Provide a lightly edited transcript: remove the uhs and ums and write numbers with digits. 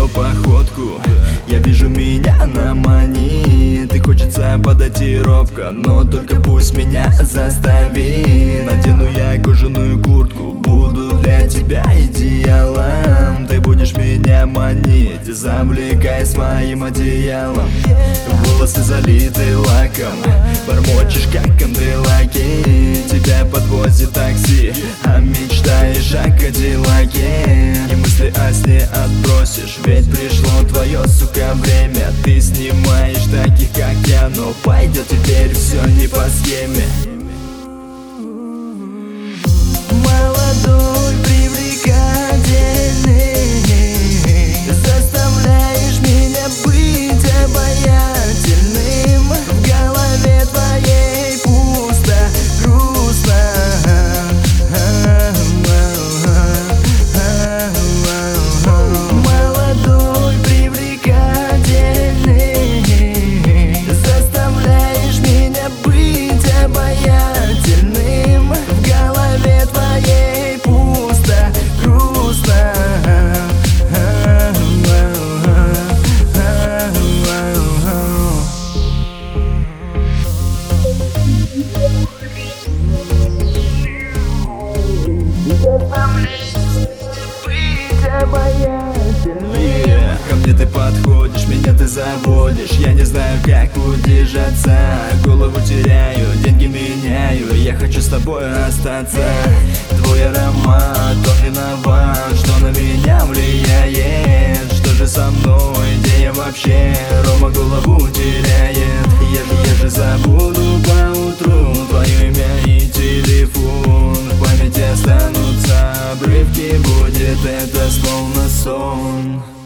походку. Я вижу, меня на манит, и хочется подойти робко, но только пусть меня заставит. Надену я кожаную куртку, буду для тебя идеалом. Ты будешь меня манить, завлекай своим одеялом. Волосы залиты лаком, бормочешь как канделаки. Тебя подвозит такси, а мечтаешь о кадиллаке. И мысли о сне отбросишь, ведь пришло твое, сука, время. Ты снимаешь таких, как я, но пойдет теперь все не по схеме. Молодой, привлекательный, заставляешь меня быть обаятельным. В голове твоей пусто, грустно. Молодой, привлекательный, заставляешь меня быть обаятельным. В голове твоей пусто, грустно. Ко мне ты подходишь, меня ты заводишь. Я не знаю, как удержаться, голову теряю, деньги меняю. Я хочу с тобой остаться. Твой аромат, он виноват, что на меня влияет. Что же со мной, где я вообще? Рома голову теряет. Я же забуду поутру твое имя и телефон. В памяти останутся обрывки, будет это словно сон.